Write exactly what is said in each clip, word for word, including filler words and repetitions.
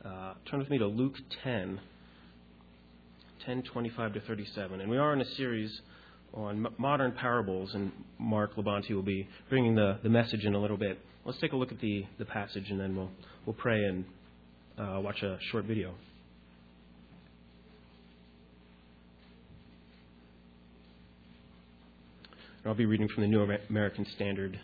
uh, turn with me to Luke ten, ten twenty-five to thirty-seven. And we are in a series on m- modern parables, and Mark Labonte will be bringing the, the message in a little bit. Let's take a look at the, the passage, and then we'll we'll pray and uh, watch a short video. I'll be reading from the New American Standard.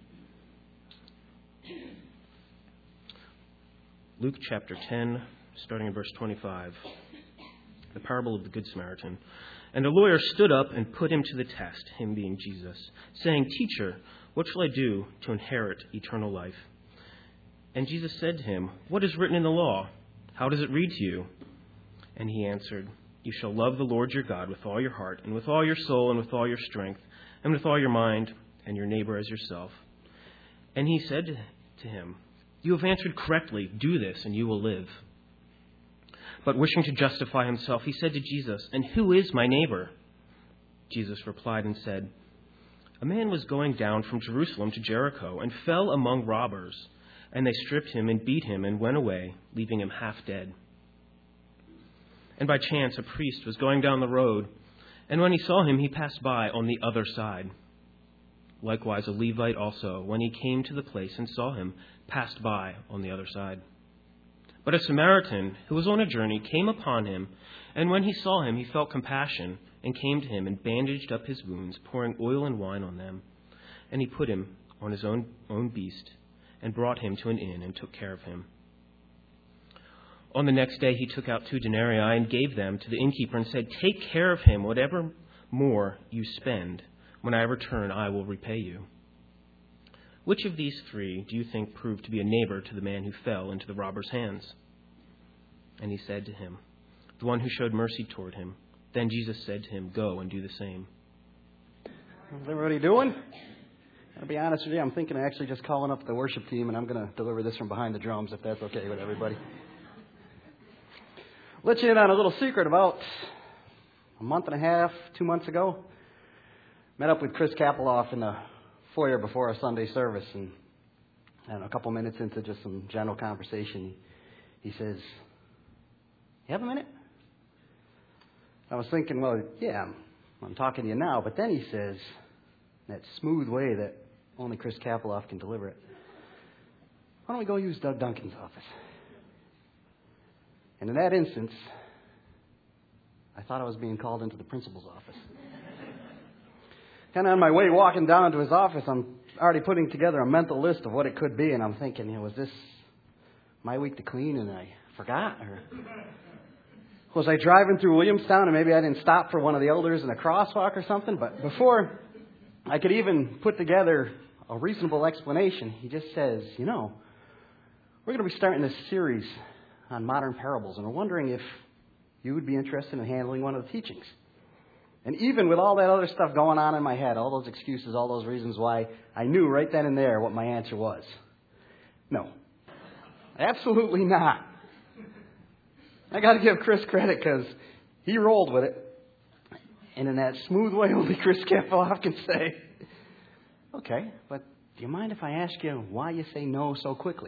Luke chapter ten, starting in verse twenty-five. The parable of the Good Samaritan. And a lawyer stood up and put him to the test, him being Jesus, saying, "Teacher, what shall I do to inherit eternal life?" And Jesus said to him, "What is written in the law? How does it read to you?" And he answered, "You shall love the Lord your God with all your heart, and with all your soul, and with all your strength, and with all your mind, and your neighbor as yourself." And he said to him, "You have answered correctly. Do this, and you will live." But wishing to justify himself, he said to Jesus, "And who is my neighbor?" Jesus replied and said, "A man was going down from Jerusalem to Jericho, and fell among robbers, and they stripped him and beat him and went away, leaving him half dead. And by chance a priest was going down the road, and when he saw him, he passed by on the other side. Likewise, a Levite also, when he came to the place and saw him, passed by on the other side. But a Samaritan, who was on a journey, came upon him, and when he saw him, he felt compassion, and came to him and bandaged up his wounds, pouring oil and wine on them. And he put him on his own, own beast, and brought him to an inn, and took care of him. On the next day he took out two denarii and gave them to the innkeeper and said, 'Take care of him, whatever more you spend. When I return, I will repay you.' Which of these three do you think proved to be a neighbor to the man who fell into the robber's hands?" And he said to him, "The one who showed mercy toward him." Then Jesus said to him, "Go and do the same." How's everybody doing? I'll be honest with you, I'm thinking of actually just calling up the worship team, and I'm going to deliver this from behind the drums, if that's okay with everybody. Let you in on a little secret. About a month and a half, two months ago, met up with Chris Kapeloff in the foyer before our Sunday service, and, and a couple minutes into just some general conversation, he says, "You have a minute?" I was thinking, well, yeah, I'm, I'm talking to you now, but then he says, in that smooth way that only Chris Kapeloff can deliver it, "Why don't we go use Doug Duncan's office?" And in that instance, I thought I was being called into the principal's office. Kind of on my way walking down to his office, I'm already putting together a mental list of what it could be, and I'm thinking, you know, was this my week to clean and I forgot? Or was I driving through Williamstown and maybe I didn't stop for one of the elders in a crosswalk or something? But before I could even put together a reasonable explanation, he just says, "You know, we're going to be starting this series on modern parables, and we're wondering if you would be interested in handling one of the teachings." And even with all that other stuff going on in my head, all those excuses, all those reasons why, I knew right then and there what my answer was. No. Absolutely not. I got to give Chris credit because he rolled with it. And in that smooth way only Chris Kapeloff can say, "Okay, but do you mind if I ask you why you say no so quickly?"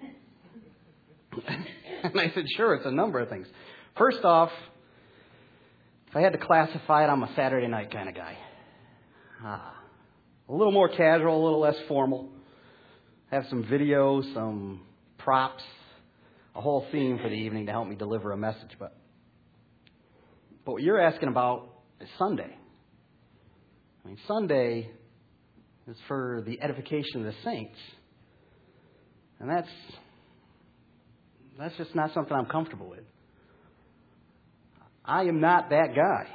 And I said, "Sure, it's a number of things. First off, if I had to classify it, I'm a Saturday night kind of guy. Ah, a little more casual, a little less formal. Have some video, some props, a whole theme for the evening to help me deliver a message. But, but what you're asking about is Sunday. I mean, Sunday is for the edification of the saints. And that's that's just not something I'm comfortable with. I am not that guy."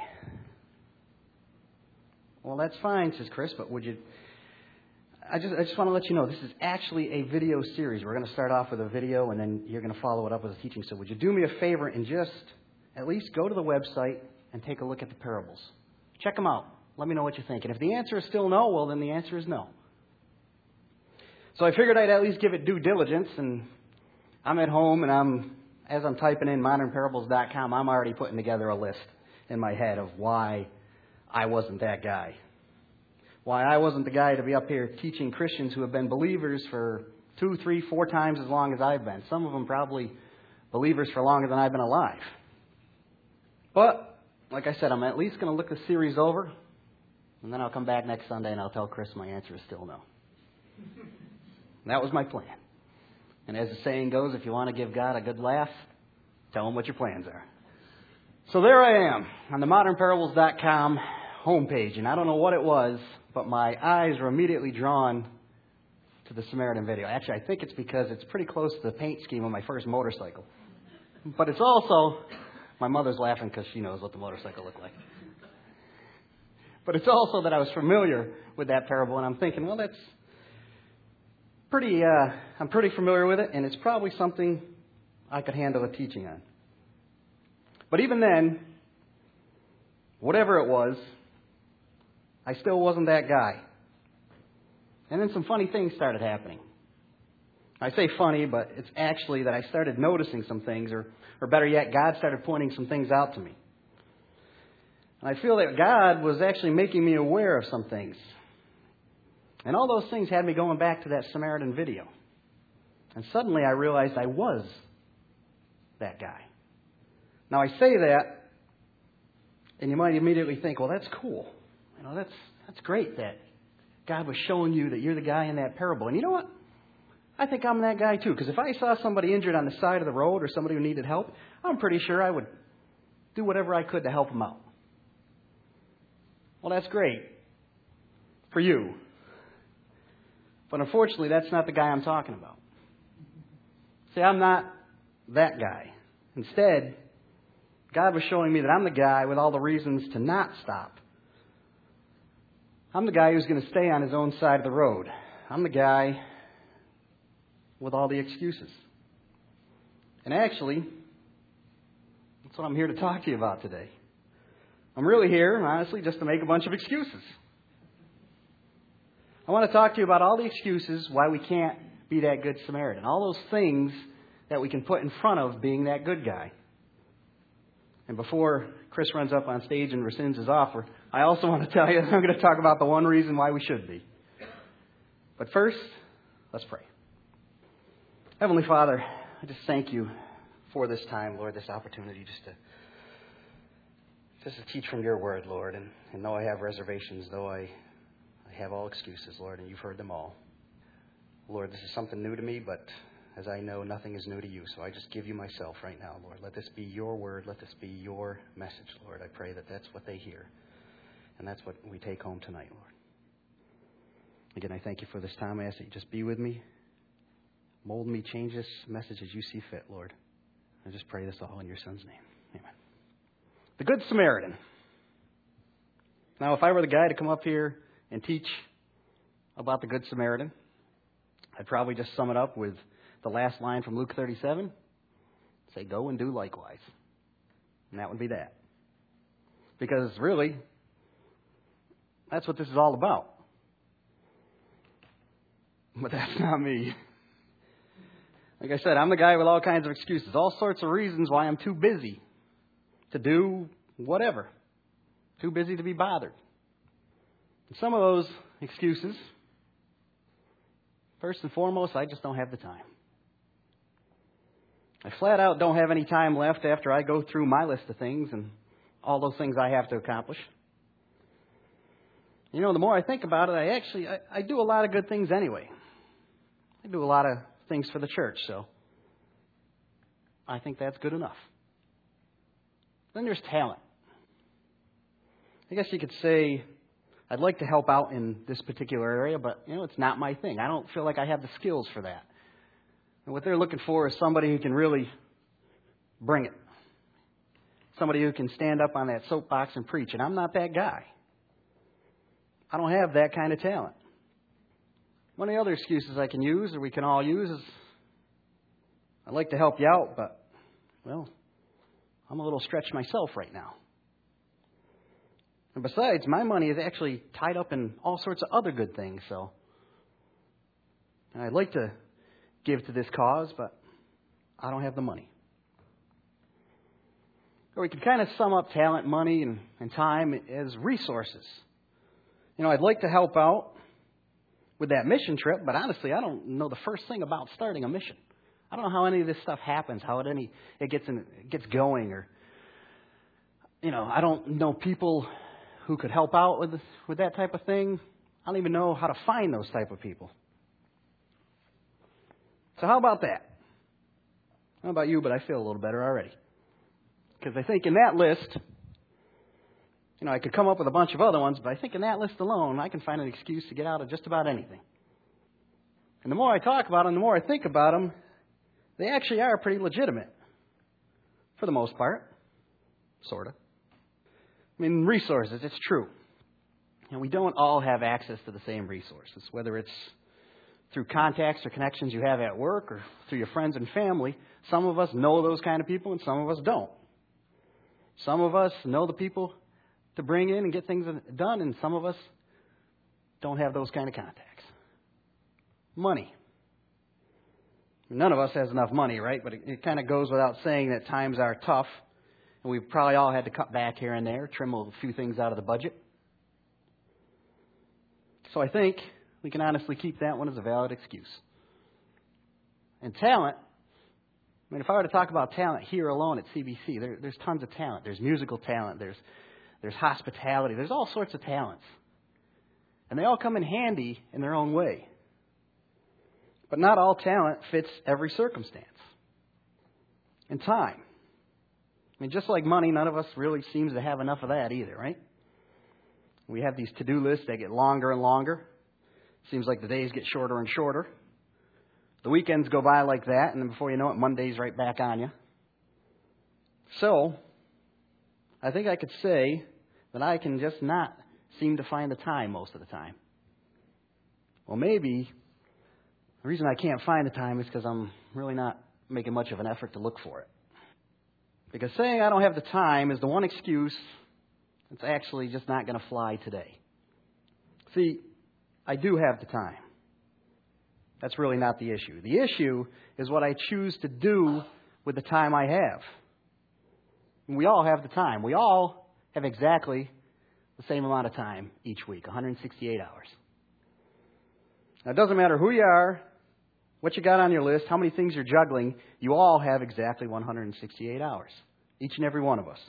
"Well, that's fine," says Chris, "but would you... I just I just want to let you know, this is actually a video series. We're going to start off with a video, and then you're going to follow it up with a teaching. So would you do me a favor and just at least go to the website and take a look at the parables? Check them out. Let me know what you think. And if the answer is still no, well, then the answer is no." So I figured I'd at least give it due diligence, and I'm at home, and I'm... as I'm typing in modern parables dot com, I'm already putting together a list in my head of why I wasn't that guy. Why I wasn't the guy to be up here teaching Christians who have been believers for two, three, four times as long as I've been. Some of them probably believers for longer than I've been alive. But, like I said, I'm at least going to look the series over, and then I'll come back next Sunday and I'll tell Chris my answer is still no. That was my plan. And as the saying goes, if you want to give God a good laugh, tell him what your plans are. So there I am on the modern parables dot com homepage, and I don't know what it was, but my eyes were immediately drawn to the Samaritan video. Actually, I think it's because it's pretty close to the paint scheme of my first motorcycle. But it's also, my mother's laughing because she knows what the motorcycle looked like. But it's also that I was familiar with that parable, and I'm thinking, well, that's pretty, uh, I'm pretty familiar with it, and it's probably something I could handle a teaching on. But even then, whatever it was, I still wasn't that guy. And then some funny things started happening. I say funny, but it's actually that I started noticing some things, or, or better yet, God started pointing some things out to me. And I feel that God was actually making me aware of some things. And all those things had me going back to that Samaritan video. And suddenly I realized I was that guy. Now I say that, and you might immediately think, well, that's cool. You know, that's that's great that God was showing you that you're the guy in that parable. And you know what? I think I'm that guy too. Because if I saw somebody injured on the side of the road or somebody who needed help, I'm pretty sure I would do whatever I could to help them out. Well, that's great for you. But unfortunately, that's not the guy I'm talking about. See, I'm not that guy. Instead, God was showing me that I'm the guy with all the reasons to not stop. I'm the guy who's going to stay on his own side of the road. I'm the guy with all the excuses. And actually, that's what I'm here to talk to you about today. I'm really here, honestly, just to make a bunch of excuses. I want to talk to you about all the excuses why we can't be that good Samaritan. All those things that we can put in front of being that good guy. And before Chris runs up on stage and rescinds his offer, I also want to tell you that I'm going to talk about the one reason why we should be. But first, let's pray. Heavenly Father, I just thank you for this time, Lord, this opportunity just to just to teach from your word, Lord. And, and though I have reservations, though I, I have all excuses, Lord, and you've heard them all. Lord, this is something new to me, but as I know, nothing is new to you. So I just give you myself right now, Lord. Let this be your word. Let this be your message, Lord. I pray that that's what they hear. And that's what we take home tonight, Lord. Again, I thank you for this time. I ask that you just be with me. Mold me, change this message as you see fit, Lord. I just pray this all in your Son's name. Amen. The Good Samaritan. Now, if I were the guy to come up here and teach about the Good Samaritan, I'd probably just sum it up with the last line from Luke thirty-seven. Say, go and do likewise. And that would be that. Because really, that's what this is all about. But that's not me. Like I said, I'm the guy with all kinds of excuses, all sorts of reasons why I'm too busy to do whatever. Too busy to be bothered. And some of those excuses, first and foremost, I just don't have the time. I flat out don't have any time left after I go through my list of things and all those things I have to accomplish. You know, the more I think about it, I actually, I, I do a lot of good things anyway. I do a lot of things for the church, so I think that's good enough. Then there's talent. I guess you could say I'd like to help out in this particular area, but, you know, it's not my thing. I don't feel like I have the skills for that. And what they're looking for is somebody who can really bring it. Somebody who can stand up on that soapbox and preach. And I'm not that guy. I don't have that kind of talent. One of the other excuses I can use, or we can all use, is I'd like to help you out, but, well, I'm a little stretched myself right now. And besides, my money is actually tied up in all sorts of other good things, so and I'd like to give to this cause, but I don't have the money. Or we can kind of sum up talent, money, and, and time as resources. You know, I'd like to help out with that mission trip, but honestly, I don't know the first thing about starting a mission. I don't know how any of this stuff happens, how it any it gets in, it gets going, or you know, I don't know people who could help out with with that type of thing. I don't even know how to find those type of people. So how about that? I don't know about you, but I feel a little better already. Because I think in that list, you know, I could come up with a bunch of other ones, but I think in that list alone, I can find an excuse to get out of just about anything. And the more I talk about them, the more I think about them, they actually are pretty legitimate. For the most part. Sort of. I mean, resources, it's true. And we don't all have access to the same resources, whether it's through contacts or connections you have at work or through your friends and family. Some of us know those kind of people and some of us don't. Some of us know the people to bring in and get things done, and some of us don't have those kind of contacts. Money. None of us has enough money, right? But it, it kind of goes without saying that times are tough, and we've probably all had to cut back here and there, trim a few things out of the budget. So I think we can honestly keep that one as a valid excuse. And talent, I mean, if I were to talk about talent here alone at C B C, there, there's tons of talent. There's musical talent. There's, there's hospitality. There's all sorts of talents. And they all come in handy in their own way. But not all talent fits every circumstance. And time. I mean, just like money, none of us really seems to have enough of that either, right? We have these to-do lists that get longer and longer. Seems like the days get shorter and shorter. The weekends go by like that, and then before you know it, Monday's right back on you. So, I think I could say that I can just not seem to find the time most of the time. Well, maybe the reason I can't find the time is because I'm really not making much of an effort to look for it. Because saying I don't have the time is the one excuse that's actually just not going to fly today. See, I do have the time. That's really not the issue. The issue is what I choose to do with the time I have. And we all have the time. We all have exactly the same amount of time each week, one hundred sixty-eight hours. Now, it doesn't matter who you are, what you got on your list, how many things you're juggling, you all have exactly one hundred sixty-eight hours, each and every one of us.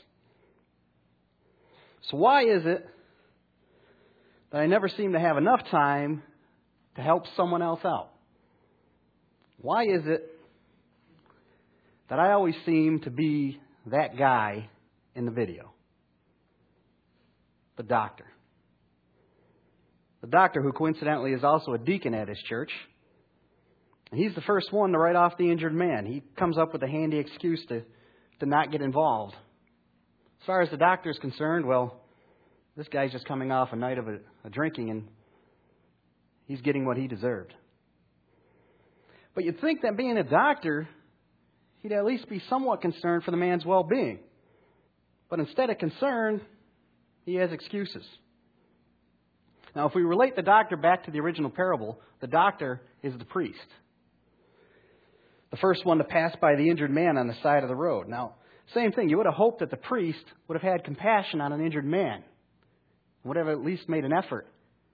So why is it that I never seem to have enough time to help someone else out? Why is it that I always seem to be that guy in the video? The doctor. The doctor who coincidentally is also a deacon at his church. And he's the first one to write off the injured man. He comes up with a handy excuse to, to not get involved. As far as the doctor is concerned, well, this guy's just coming off a night of a, a drinking and he's getting what he deserved. But you'd think that being a doctor, he'd at least be somewhat concerned for the man's well-being. But instead of concern, he has excuses. Now, if we relate the doctor back to the original parable, the doctor is the priest. The first one to pass by the injured man on the side of the road. Now, same thing. You would have hoped that the priest would have had compassion on an injured man. Would have at least made an effort.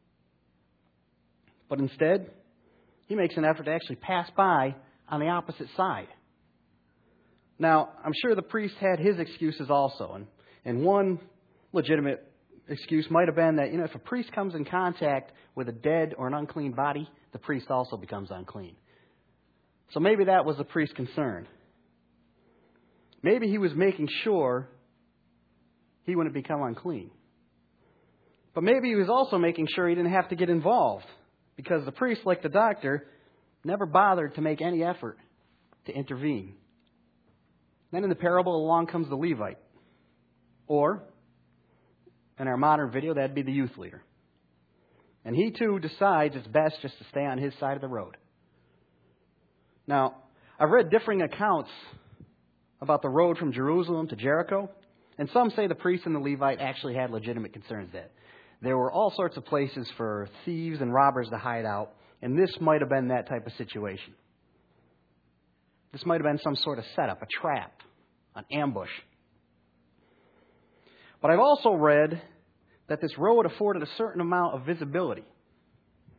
But instead, he makes an effort to actually pass by on the opposite side. Now, I'm sure the priest had his excuses also. And, and one legitimate excuse might have been that, you know, if a priest comes in contact with a dead or an unclean body, the priest also becomes unclean. So maybe that was the priest's concern. Maybe he was making sure he wouldn't become unclean. But maybe he was also making sure he didn't have to get involved, because the priest, like the doctor, never bothered to make any effort to intervene. Then in the parable, along comes the Levite. Or, in our modern video, that'd be the youth leader. And he too decides it's best just to stay on his side of the road. Now, I've read differing accounts about the road from Jerusalem to Jericho, and some say the priest and the Levite actually had legitimate concerns that there were all sorts of places for thieves and robbers to hide out, and this might have been that type of situation. This might have been some sort of setup, a trap, an ambush. But I've also read that this road afforded a certain amount of visibility.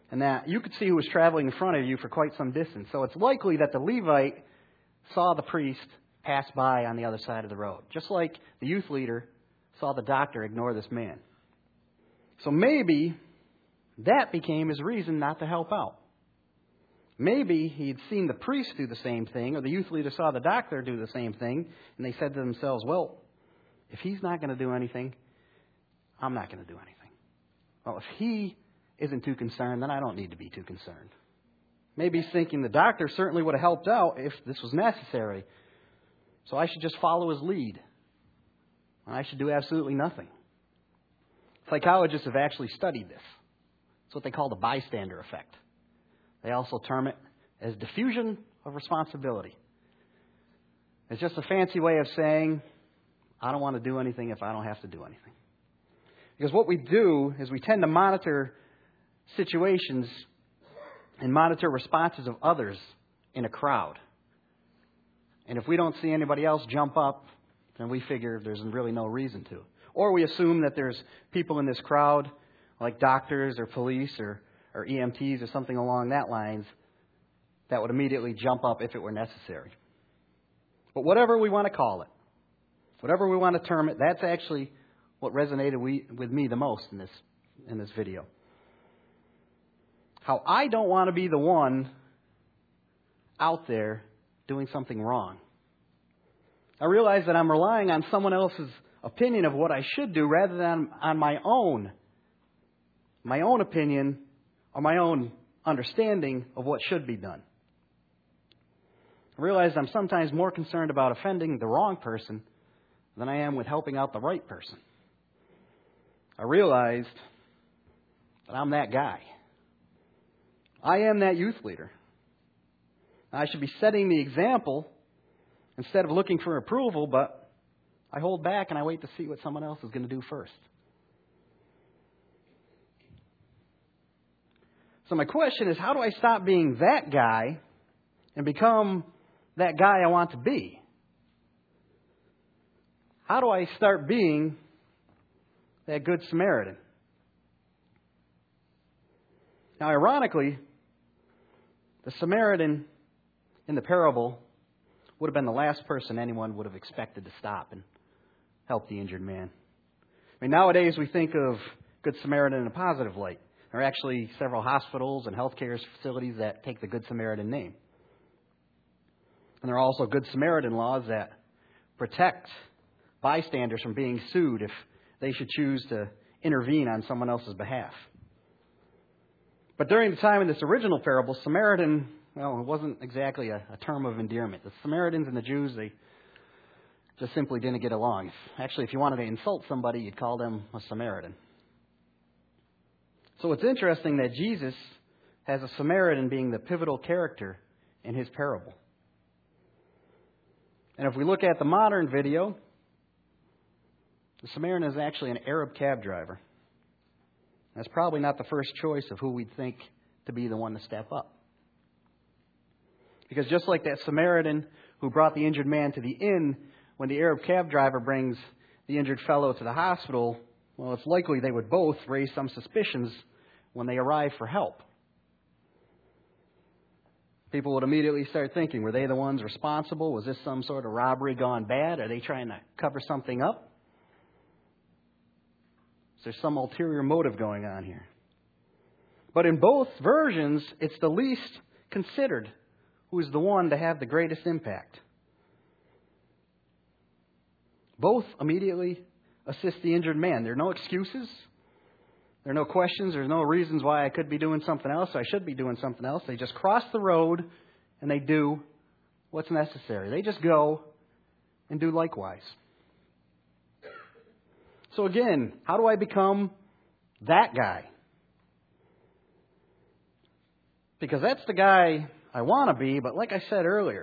and that you could see who was traveling in front of you for quite some distance. So it's likely that the Levite saw the priest pass by on the other side of the road, just like the youth leader saw the doctor ignore this man. So maybe that became his reason not to help out. Maybe he'd seen the priest do the same thing, or the youth leader saw the doctor do the same thing, and they said to themselves, well, if he's not going to do anything, I'm not going to do anything. Well, if he isn't too concerned, then I don't need to be too concerned. Maybe he's thinking the doctor certainly would have helped out if this was necessary, so I should just follow his lead. I should do absolutely nothing. Psychologists have actually studied this. It's what they call the bystander effect. They also term it as diffusion of responsibility. It's just a fancy way of saying, I don't want to do anything if I don't have to do anything. Because what we do is we tend to monitor situations and monitor responses of others in a crowd. And if we don't see anybody else jump up, then we figure there's really no reason to. Or we assume that there's people in this crowd, like doctors or police or or E M Ts or something along that lines, that would immediately jump up if it were necessary. But whatever we want to call it, whatever we want to term it, that's actually what resonated we, with me the most in this in this video. How I don't want to be the one out there doing something wrong. I realize that I'm relying on someone else's opinion of what I should do rather than on my own, my own opinion or my own understanding of what should be done. I realize I'm sometimes more concerned about offending the wrong person than I am with helping out the right person. I realized that I'm that guy. I am that youth leader. I should be setting the example instead of looking for approval, but I hold back and I wait to see what someone else is going to do first. So my question is, how do I stop being that guy and become that guy I want to be? How do I start being that Good Samaritan? Now, ironically, the Samaritan in the parable would have been the last person anyone would have expected to stop and help the injured man. I mean, nowadays we think of Good Samaritan in a positive light. There are actually several hospitals and healthcare facilities that take the Good Samaritan name. And there are also Good Samaritan laws that protect bystanders from being sued if they should choose to intervene on someone else's behalf. But during the time in this original parable, Samaritan, well, it wasn't exactly a, a term of endearment. The Samaritans and the Jews, they just simply didn't get along. Actually, if you wanted to insult somebody, you'd call them a Samaritan. So it's interesting that Jesus has a Samaritan being the pivotal character in his parable. And if we look at the modern video, the Samaritan is actually an Arab cab driver. That's probably not the first choice of who we'd think to be the one to step up. Because just like that Samaritan who brought the injured man to the inn, when the Arab cab driver brings the injured fellow to the hospital, well, it's likely they would both raise some suspicions when they arrive for help. People would immediately start thinking, were they the ones responsible? Was this some sort of robbery gone bad? Are they trying to cover something up? Is there some ulterior motive going on here? But in both versions, it's the least considered who is the one to have the greatest impact. Both immediately assist the injured man. There are no excuses. There are no questions. There's no reasons why I could be doing something else. I should be doing something else. They just cross the road and they do what's necessary. They just go and do likewise. So again, how do I become that guy? Because that's the guy I want to be, but like I said earlier,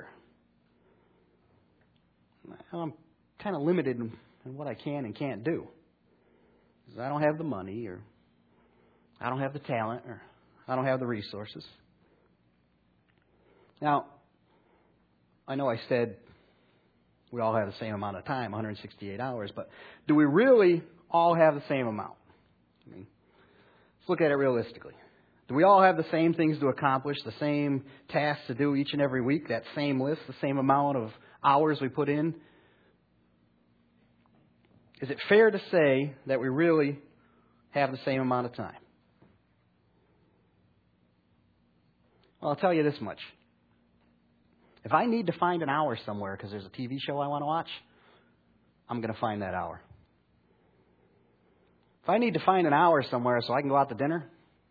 I'm kind of limited in what I can and can't do. Because I don't have the money, or I don't have the talent, or I don't have the resources. Now, I know I said we all have the same amount of time, one hundred sixty-eight hours, but do we really all have the same amount? I mean, let's look at it realistically. Do we all have the same things to accomplish, the same tasks to do each and every week, that same list, the same amount of hours we put in? Is it fair to say that we really have the same amount of time? Well, I'll tell you this much. If I need to find an hour somewhere because there's a T V show I want to watch, I'm going to find that hour. If I need to find an hour somewhere so I can go out to dinner,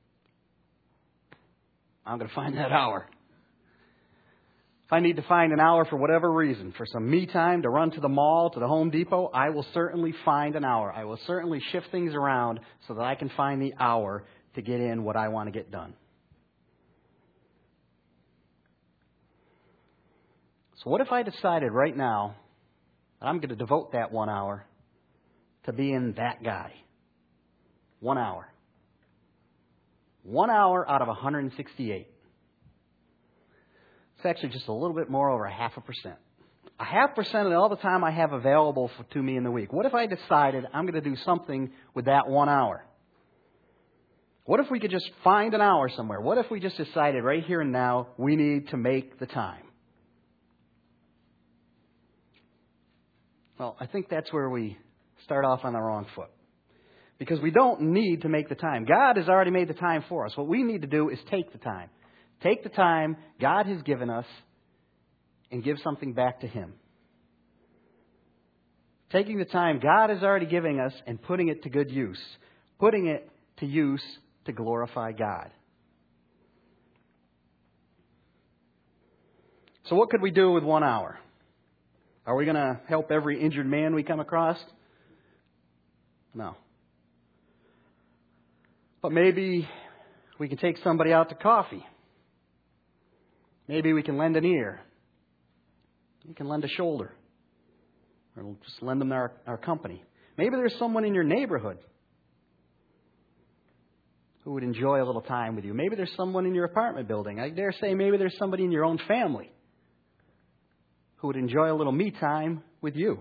I'm going to find that hour. If I need to find an hour for whatever reason, for some me time, to run to the mall, to the Home Depot, I will certainly find an hour. I will certainly shift things around so that I can find the hour to get in what I want to get done. So what if I decided right now that I'm going to devote that one hour to being that guy? One hour. One hour out of one hundred sixty-eight. It's actually just a little bit more over a half a percent. A half percent of all the time I have available for, to me in the week. What if I decided I'm going to do something with that one hour? What if we could just find an hour somewhere? What if we just decided right here and now we need to make the time? Well, I think that's where we start off on the wrong foot. Because we don't need to make the time. God has already made the time for us. What we need to do is take the time. Take the time God has given us and give something back to Him. Taking the time God is already giving us and putting it to good use. Putting it to use to glorify God. So what could we do with one hour? Are we going to help every injured man we come across? No. But maybe we can take somebody out to coffee. Maybe we can lend an ear. We can lend a shoulder. Or we'll just lend them our, our company. Maybe there's someone in your neighborhood who would enjoy a little time with you. Maybe there's someone in your apartment building. I dare say maybe there's somebody in your own family who would enjoy a little me time with you.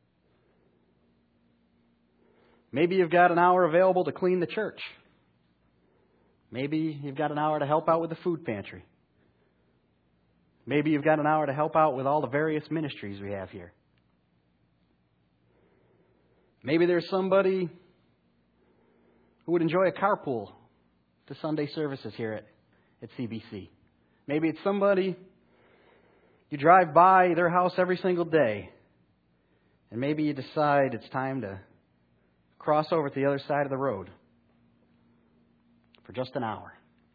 Maybe you've got an hour available to clean the church. Maybe you've got an hour to help out with the food pantry. Maybe you've got an hour to help out with all the various ministries we have here. Maybe there's somebody who would enjoy a carpool to Sunday services here at, at C B C. Maybe it's somebody you drive by their house every single day, and maybe you decide it's time to cross over to the other side of the road for just an hour.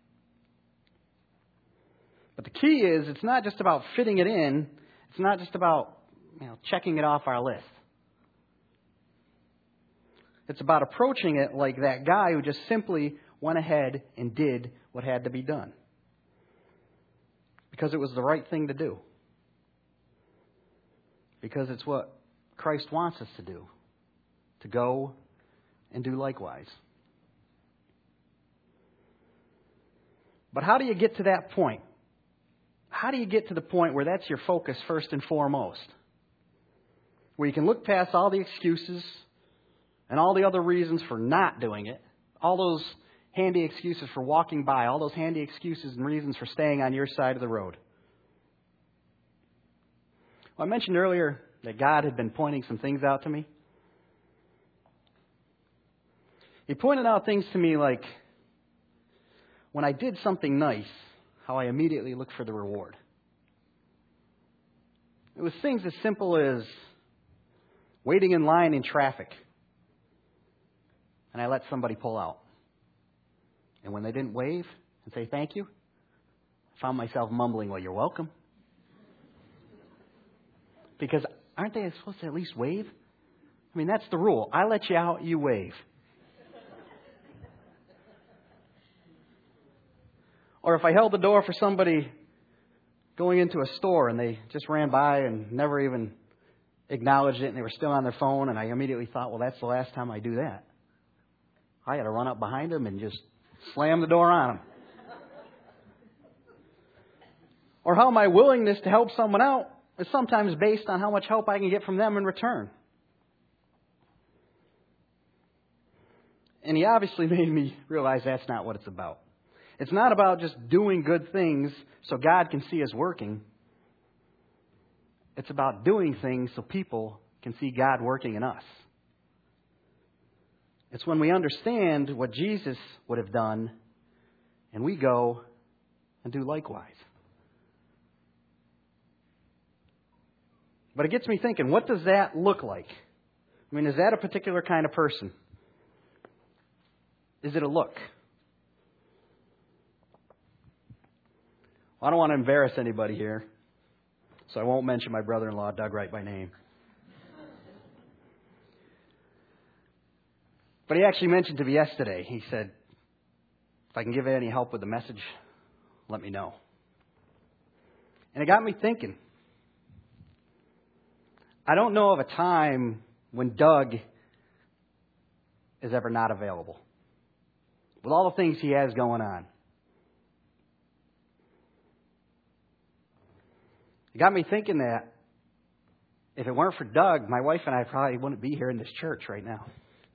But the key is, it's not just about fitting it in. It's not just about, you know, checking it off our list. It's about approaching it like that guy who just simply went ahead and did what had to be done. Because it was the right thing to do. Because it's what Christ wants us to do. To go and do likewise. But how do you get to that point? How do you get to the point where that's your focus first and foremost? Where you can look past all the excuses and all the other reasons for not doing it. All those handy excuses for walking by. All those handy excuses and reasons for staying on your side of the road. Well, I mentioned earlier that God had been pointing some things out to me. He pointed out things to me like when I did something nice, how I immediately looked for the reward. It was things as simple as waiting in line in traffic, and I let somebody pull out. And when they didn't wave and say thank you, I found myself mumbling, well, you're welcome. Because aren't they supposed to at least wave? I mean, that's the rule. I let you out, you wave. Or if I held the door for somebody going into a store and they just ran by and never even acknowledged it and they were still on their phone, and I immediately thought, well, that's the last time I do that. I had to run up behind them and just slam the door on them. Or how my willingness to help someone out is sometimes based on how much help I can get from them in return. And he obviously made me realize that's not what it's about. It's not about just doing good things so God can see us working. It's about doing things so people can see God working in us. It's when we understand what Jesus would have done and we go and do likewise. But it gets me thinking, what does that look like? I mean, is that a particular kind of person? Is it a look? Well, I don't want to embarrass anybody here, so I won't mention my brother-in-law, Doug Wright, by name. But he actually mentioned to me yesterday, he said, if I can give any help with the message, let me know. And it got me thinking. I don't know of a time when Doug is ever not available, with all the things he has going on. It got me thinking that if it weren't for Doug, my wife and I probably wouldn't be here in this church right now.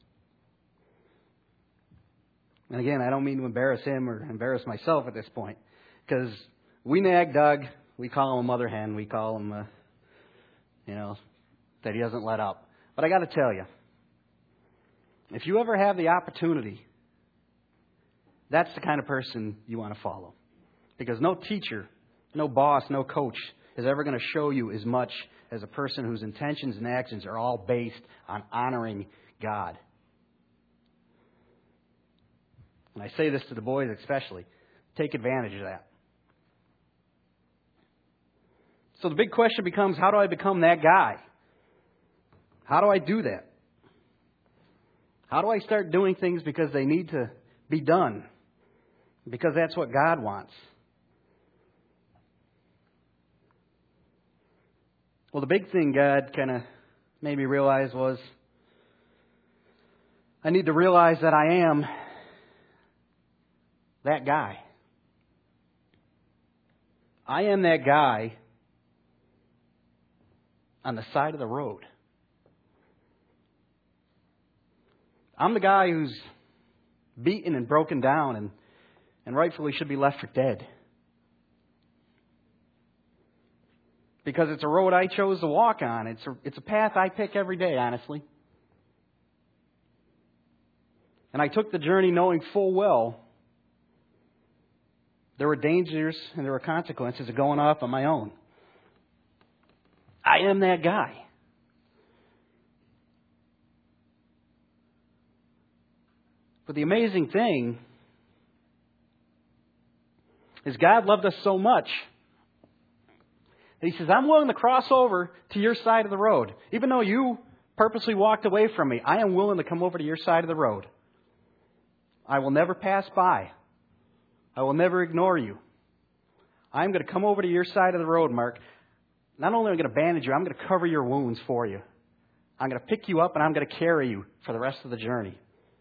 And again, I don't mean to embarrass him or embarrass myself at this point, because we nag Doug, we call him a mother hen, we call him, uh, you know, that he doesn't let up. But I got to tell you, if you ever have the opportunity, that's the kind of person you want to follow. Because no teacher, no boss, no coach is ever going to show you as much as a person whose intentions and actions are all based on honoring God. And I say this to the boys especially. Take advantage of that. So the big question becomes, how do I become that guy? How do I do that? How do I start doing things because they need to be done? Because that's what God wants. Well, the big thing God kind of made me realize was I need to realize that I am that guy. I am that guy on the side of the road. I'm the guy who's beaten and broken down and, and rightfully should be left for dead. Because it's a road I chose to walk on. It's a, it's a path I pick every day, honestly. And I took the journey knowing full well there were dangers and there were consequences of going off on my own. I am that guy. But the amazing thing is God loved us so much that He says, I'm willing to cross over to your side of the road. Even though you purposely walked away from me, I am willing to come over to your side of the road. I will never pass by. I will never ignore you. I'm going to come over to your side of the road, Mark. Not only am I going to bandage you, I'm going to cover your wounds for you. I'm going to pick you up and I'm going to carry you for the rest of the journey.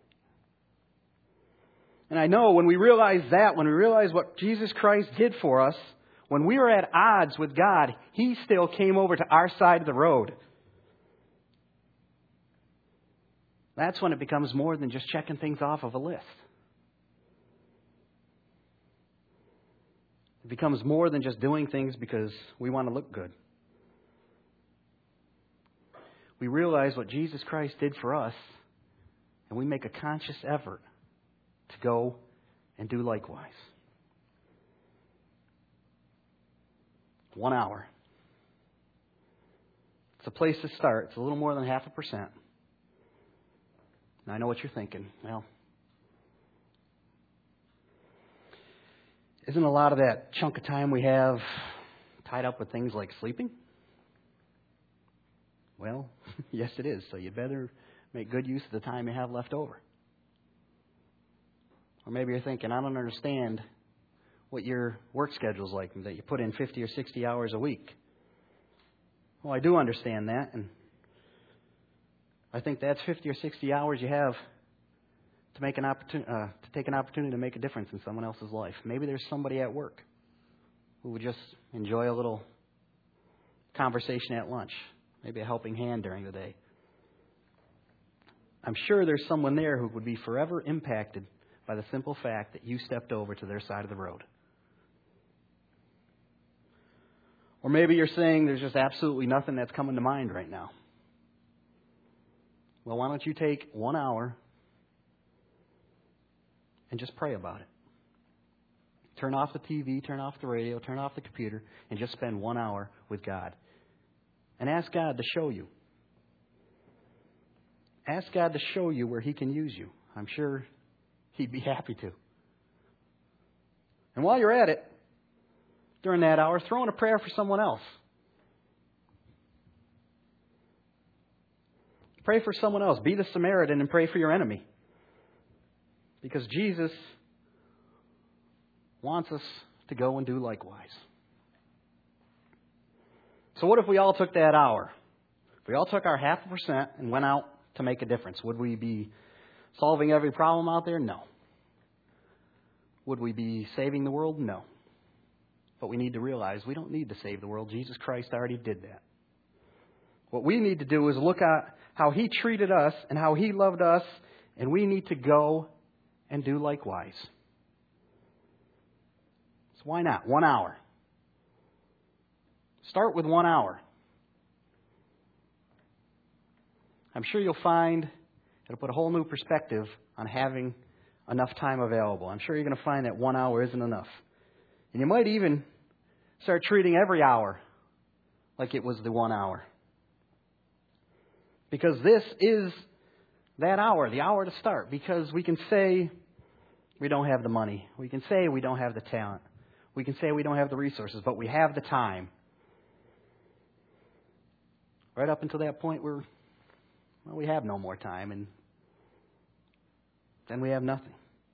And I know when we realize that, when we realize what Jesus Christ did for us, when we were at odds with God, He still came over to our side of the road. That's when it becomes more than just checking things off of a list. It becomes more than just doing things because we want to look good. We realize what Jesus Christ did for us, and we make a conscious effort to go and do likewise. One hour. It's a place to start. It's a little more than half a percent. And I know what you're thinking. Well, isn't a lot of that chunk of time we have tied up with things like sleeping? Well, yes it is. So you better make good use of the time you have left over. Or maybe you're thinking, I don't understand what your work schedule's like, that you put in fifty or sixty hours a week. Well, I do understand that, and I think that's fifty or sixty hours you have to make an opportunity, uh, to take an opportunity to make a difference in someone else's life. Maybe there's somebody at work who would just enjoy a little conversation at lunch, maybe a helping hand during the day. I'm sure there's someone there who would be forever impacted by the simple fact that you stepped over to their side of the road. Or maybe you're saying there's just absolutely nothing that's coming to mind right now. Well, why don't you take one hour and just pray about it? Turn off the T V, turn off the radio, turn off the computer, and just spend one hour with God. And ask God to show you. Ask God to show you where He can use you. I'm sure He'd be happy to. And while you're at it, during that hour, throw in a prayer for someone else. Pray for someone else. Be the Samaritan and pray for your enemy. Because Jesus wants us to go and do likewise. So what if we all took that hour? If we all took our half a percent and went out to make a difference, would we be solving every problem out there? No. Would we be saving the world? No. But we need to realize we don't need to save the world. Jesus Christ already did that. What we need to do is look at how He treated us and how He loved us, and we need to go and do likewise. So why not? One hour. Start with one hour. I'm sure you'll find it'll put a whole new perspective on having enough time available. I'm sure you're going to find that one hour isn't enough. And you might even start treating every hour like it was the one hour. Because this is that hour, the hour to start. Because we can say we don't have the money. We can say we don't have the talent. We can say we don't have the resources, but we have the time. Right up until that point where well, we have no more time, and then we have nothing.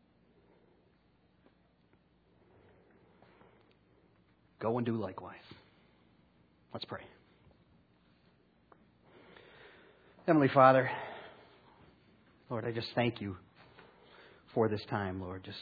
Go and do likewise. Let's pray. Heavenly Father, Lord, I just thank You for this time, Lord. Just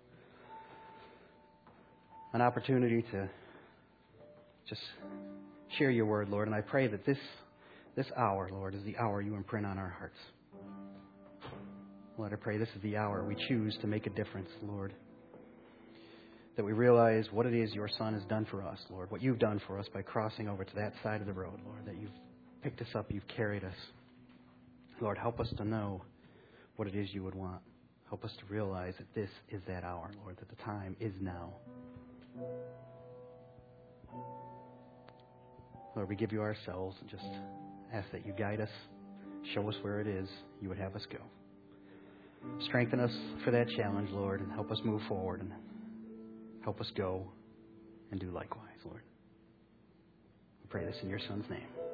an opportunity to just share Your word, Lord. And I pray that this this hour, Lord, is the hour You imprint on our hearts. Lord, I pray this is the hour we choose to make a difference, Lord. That we realize what it is Your Son has done for us, Lord. What You've done for us by crossing over to that side of the road, Lord. That You've picked us up, You've carried us. Lord, help us to know what it is You would want. Help us to realize that this is that hour, Lord. That the time is now. Lord, we give You ourselves and just ask that You guide us, show us where it is You would have us go. Strengthen us for that challenge, Lord, and help us move forward and help us go and do likewise, Lord. We pray this in Your Son's name.